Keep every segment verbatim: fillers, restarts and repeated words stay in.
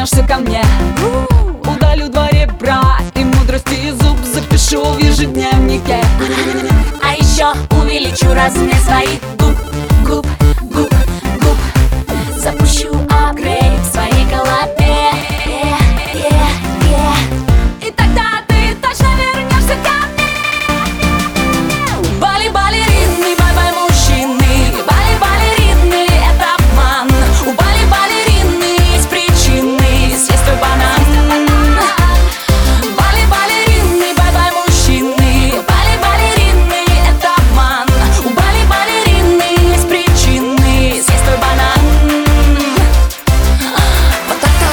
вернешься ко мне. Удалю два ребра и мудрости и зуб запишу в ежедневнике. А еще увеличу размер своих губ, губ, губ, губ. Запущу апгрейд в своей голове. yeah, yeah, yeah. И тогда ты точно вернешься ко мне. Бали, балерины, бай-бай, мужчины. Бали, балерины, это обман. У бали, балерины есть причины съесть твой банан. Бали, балерины, бай-бай, мужчины. Бали, балерины, это обман. У бали, балерины есть причины съесть твой банан. Вот так-то.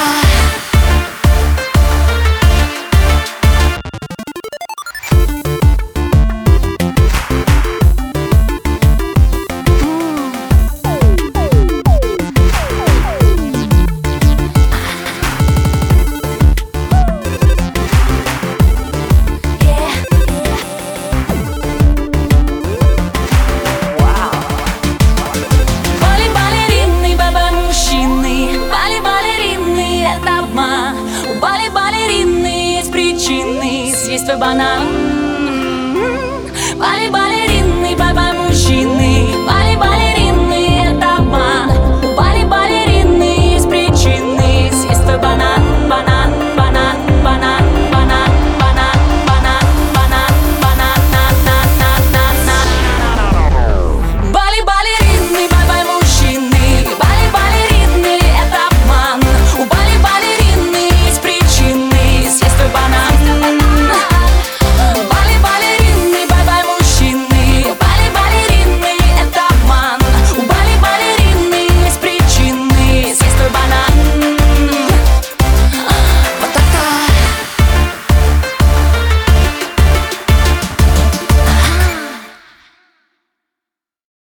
Бали, балерины, бай-бай, мужчины. Бали, балерины, это обман. У бали, балерины есть причины съесть твой банан. Бали, балерины.